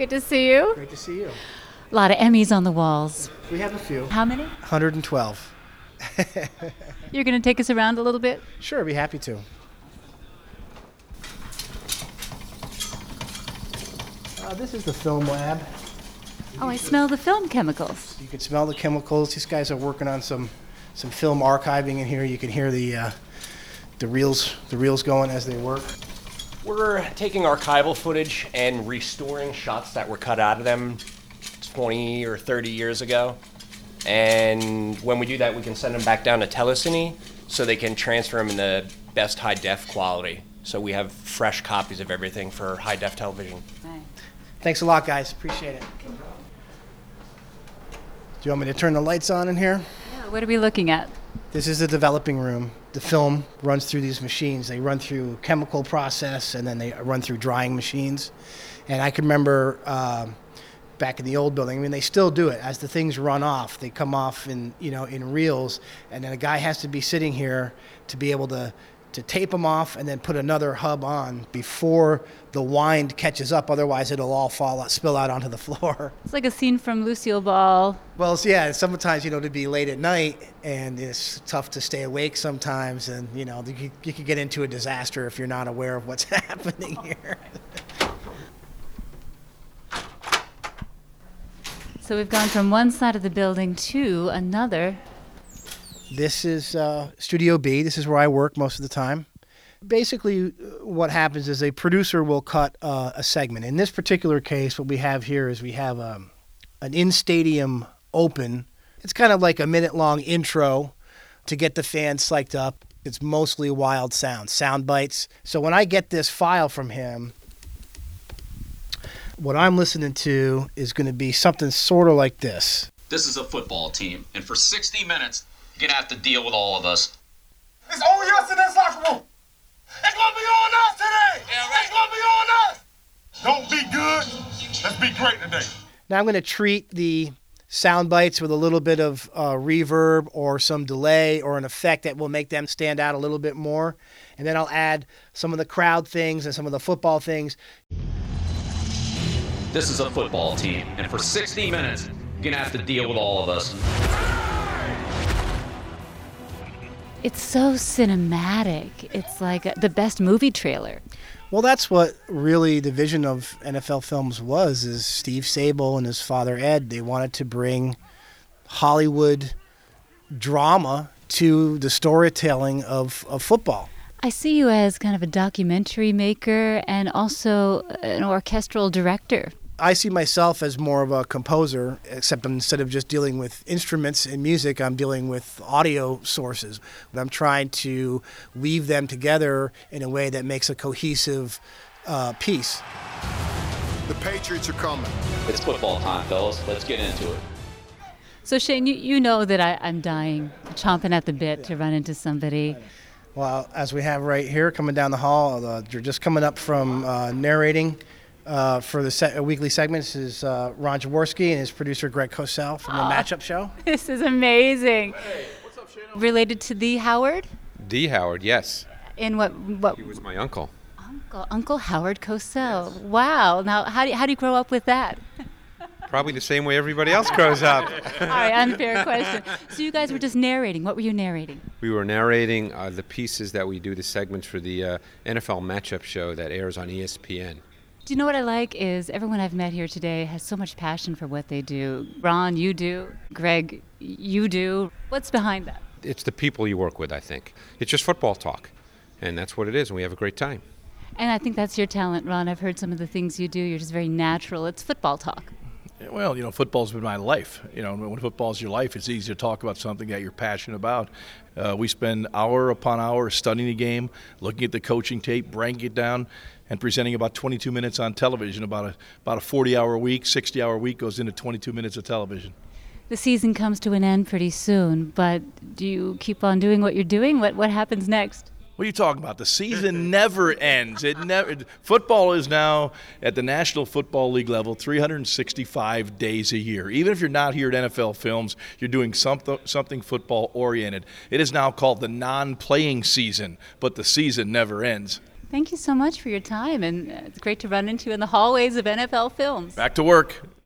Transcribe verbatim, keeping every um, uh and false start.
Good to see you. Great to see you. A lot of Emmys on the walls. We have a few. How many? one hundred twelve. You're going to take us around a little bit? Sure, I'd be happy to. Uh, this is the film lab. Oh, I smell the film chemicals. You can smell the chemicals. These guys are working on some, some film archiving in here. You can hear the uh, the reels the reels going as they work. We're taking archival footage and restoring shots that were cut out of them twenty or thirty years ago. And when we do that, we can send them back down to Telecine so they can transfer them in the best high-def quality. So we have fresh copies of everything for high-def television. Right. Thanks a lot, guys. Appreciate it. Do you want me to turn the lights on in here? Yeah, what are we looking at? This is the developing room. The film runs through these machines. They run through chemical process, and then they run through drying machines. And I can remember uh, back in the old building, I mean, they still do it. As the things run off, they come off in, you know, in reels, and then a guy has to be sitting here to be able to to tape them off and then put another hub on before the wind catches up. Otherwise, it'll all fall out, spill out onto the floor. It's like a scene from Lucille Ball. Well, it's, yeah, sometimes, you know, to be late at night, and it's tough to stay awake sometimes, and, you know, you, you could get into a disaster if you're not aware of what's happening here. So we've gone from one side of the building to another. This is uh, Studio B. This is where I work most of the time. Basically, what happens is a producer will cut uh, a segment. In this particular case, what we have here is we have um, an in-stadium open. It's kind of like a minute-long intro to get the fans psyched up. It's mostly wild sounds, sound bites. So when I get this file from him, what I'm listening to is going to be something sort of like this. This is a football team, and for sixty minutes, you're going to have to deal with all of us. It's only us in this locker room. It's going to be on us today. Yeah, right. It's going to be on us. Don't be good. Let's be great today. Now I'm going to treat the sound bites with a little bit of uh, reverb or some delay or an effect that will make them stand out a little bit more. And then I'll add some of the crowd things and some of the football things. This is a football team, and for sixty minutes, you're going to have to deal with all of us. It's so cinematic. It's like the best movie trailer. Well, that's what really the vision of N F L Films was, is Steve Sable and his father Ed. They wanted to bring Hollywood drama to the storytelling of, of football. I see you as kind of a documentary maker and also an orchestral director. I see myself as more of a composer, except instead of just dealing with instruments and music, I'm dealing with audio sources. I'm trying to weave them together in a way that makes a cohesive uh, piece. The Patriots are coming. It's football time, fellas. Let's get into it. So Shane, you, you know that I, I'm dying, chomping at the bit yeah. to run into somebody. Well, as we have right here coming down the hall, uh, you're just coming up from uh, narrating uh, for the se- weekly segments is uh, Ron Jaworski and his producer Greg Cosell from the oh, Matchup Show. This is amazing. Hey, what's up, Shane? Related to the Howard? The Howard, yes. In what? What? He was my uncle. Uncle, Uncle Howard Cosell. Yes. Wow. Now, how do you, how do you grow up with that? Probably the same way everybody else grows up. All right, unfair question. So you guys were just narrating. What were you narrating? We were narrating uh, the pieces that we do, the segments for the uh, N F L Matchup Show that airs on E S P N. Do you know what I like is everyone I've met here today has so much passion for what they do. Ron, you do. Greg, you do. What's behind that? It's the people you work with, I think. It's just football talk, and that's what it is, and we have a great time. And I think that's your talent, Ron. I've heard some of the things you do. You're just very natural. It's football talk. Well, you know, football's been my life. You know, when football's your life, it's easy to talk about something that you're passionate about. Uh, we spend hour upon hour studying the game, looking at the coaching tape, breaking it down, and presenting about twenty-two minutes on television. About a about a forty-hour week, sixty-hour week goes into twenty-two minutes of television. The season comes to an end pretty soon, but do you keep on doing what you're doing? What what happens next? What are you talking about? The season never ends. It never. Football is now at the National Football League level three hundred sixty-five days a year. Even if you're not here at N F L Films, you're doing something something football oriented. It is now called the non-playing season, but the season never ends. Thank you so much for your time, and uh, it's great to run into you in the hallways of N F L Films. Back to work.